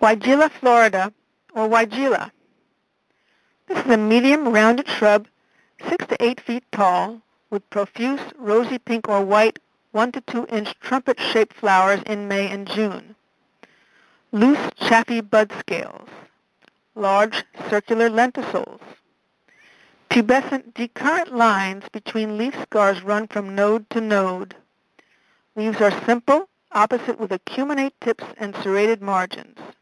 Weigela florida, or Weigela. This is a medium rounded shrub 6 to 8 feet tall with profuse rosy pink or white 1 to 2 inch trumpet-shaped flowers in May and June. Loose chaffy bud scales. Large circular lenticels. Pubescent decurrent lines between leaf scars run from node to node. Leaves are simple, opposite with acuminate tips and serrated margins.